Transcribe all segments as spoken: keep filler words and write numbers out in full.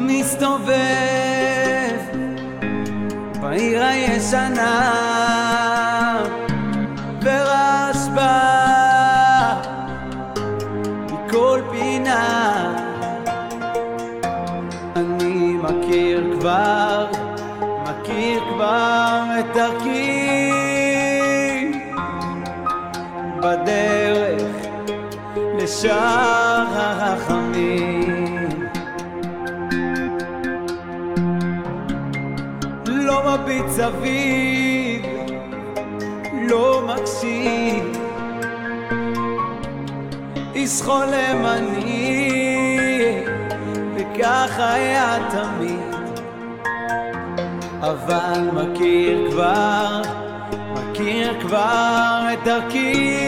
מסתובב בעיר הישנה ורעש בא מכל פינה. אני מכיר כבר, מכיר כבר את דרכי בדרך לשער הרחמים. לא מביט סביב, לא מקשיב, איש חולם אני, וכך היה תמיד. אבל מכיר כבר, מכיר כבר את דרכי,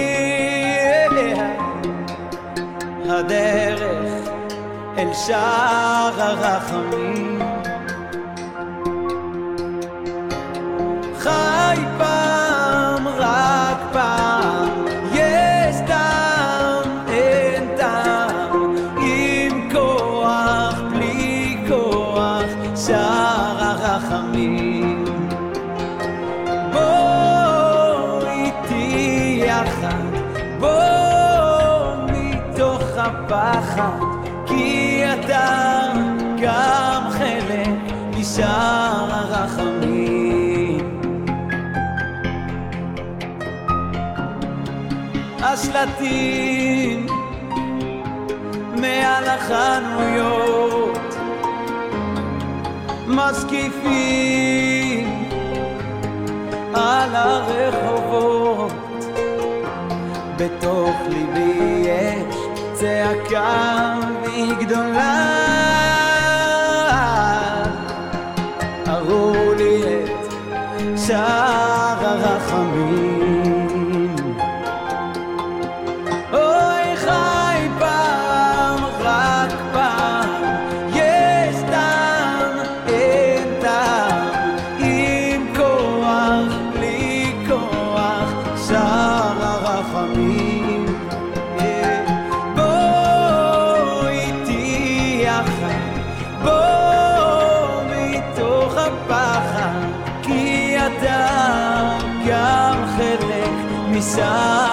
הדרך אל שער הרחמים. חי פעם, רק פעם, יש טעם, אין טעם, עם כוח, בלי כוח, שער הרחמים. בוא איתי יחד, בוא מתוך הפחד, כי אתה גם חלק משער הרחמים. השלטים מעל החנויות משקיפים על הרחובות. בתוך ליבי יש צעקה והיא גדולה, הראו לי את שער הרחמים. אוי חי פעם, רק פעם, יש טעם, אין טעם, עם כוח, בלי כוח, שער הרחמים. בוא איתי יחד, בוא מתוך הפחד, כי אתה גם חלק משער